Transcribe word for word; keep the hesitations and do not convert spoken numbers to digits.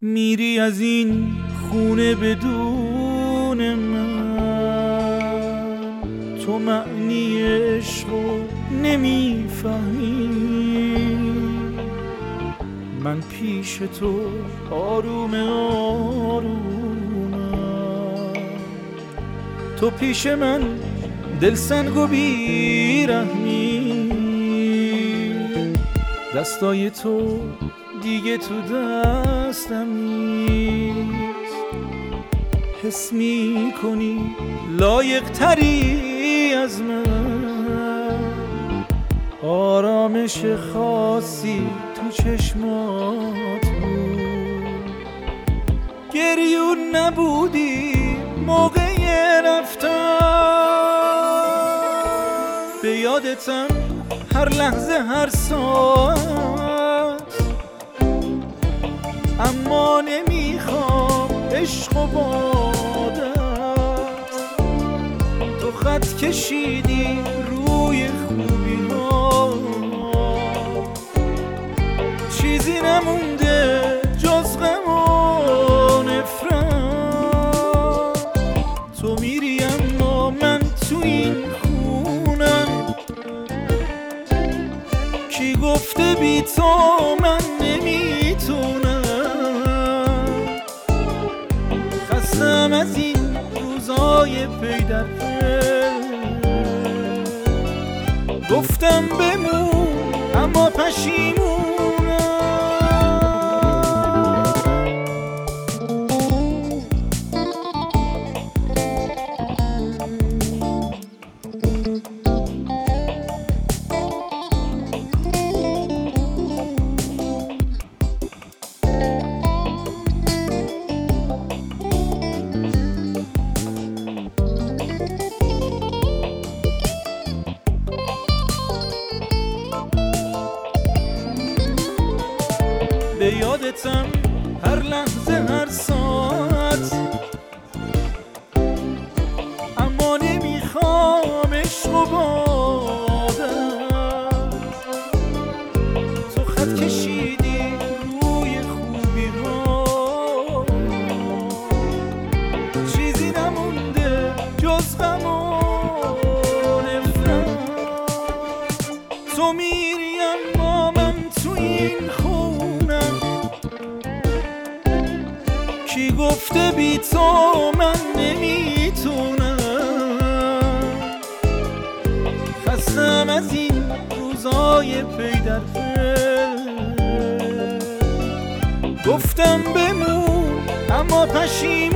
میری از این خونه بدون من، تو معنی عشقو نمیفهمی. من پیش تو آروم آرومم، تو پیش من دلسنگ و بیرحمی. دستای تو دیگه تو دستم نیست، حس می کنی لایق تری از من. آرامش خاصی تو چشمات بود، گریون نبودی موقع رفتن. به یادتم هر لحظه هر ساعت، اما نمیخوام عشق و بادت. تو خط کشیدی روی خوبی ها، چیزی نمونده جز غم و نفرت. تو میری اما من تو این خونم، کی گفته بی تو من نمیتونم. خستم از این روزای پی در پی، گفتم بمون اما پشیمونم. به یادتم هر لحظه هر ساعت، اما نمیخوام عشق و بادت. تو خط کشیدی روی خوبی ها، چیزی نمونده جز غم و نفرت. تو میری اما من تو این خونم، کی گفته بی تو من نمیتونم. خستم از این روزای پی در پی، گفتم بمون اما پشیمونم.